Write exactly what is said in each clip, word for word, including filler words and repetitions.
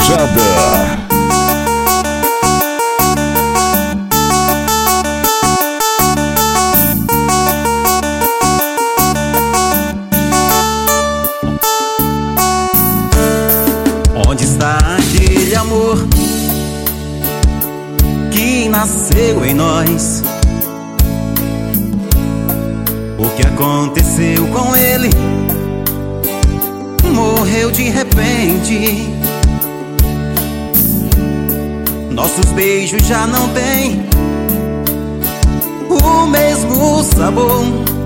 Baixada. Onde está aquele amor que nasceu em nós? O que aconteceu com ele? Morreu de repente. Nossos beijos já não têm o mesmo sabor,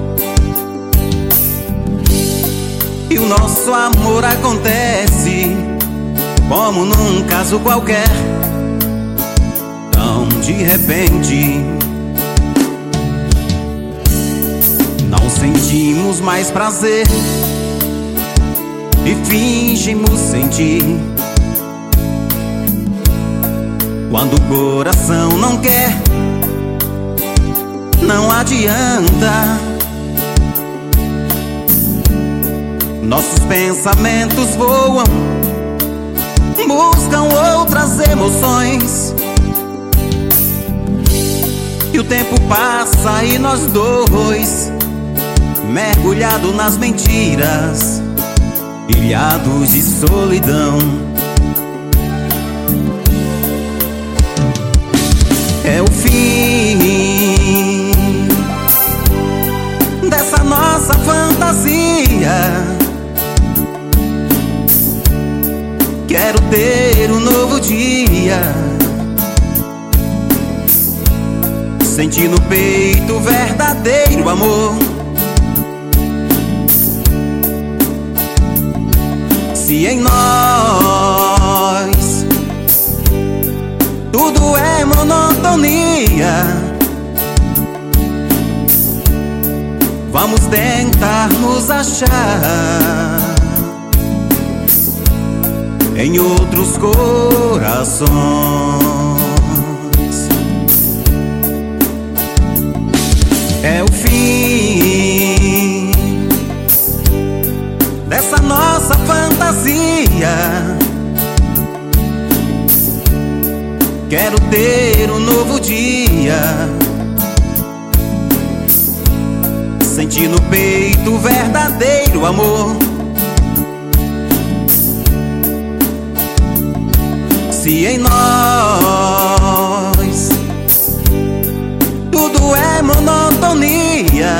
e o nosso amor acontece como num caso qualquer, tão de repente. Não sentimos mais prazer e fingimos sentir. Quando o coração não quer, não adianta. Nossos pensamentos voam, buscam outras emoções, e o tempo passa e nós dois, mergulhados nas mentiras, ilhados de solidão. É o fim dessa nossa fantasia. Quero ter um novo dia, sentir no peito o verdadeiro amor. Se em nós tudo é monotonia, vamos tentar nos achar em outros corações. É o fim dessa nossa fantasia. Quero ter um novo dia, sentir no peito o verdadeiro amor. Se em nós tudo é monotonia,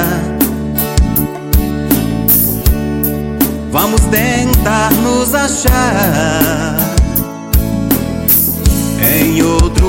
vamos tentar nos achar em outro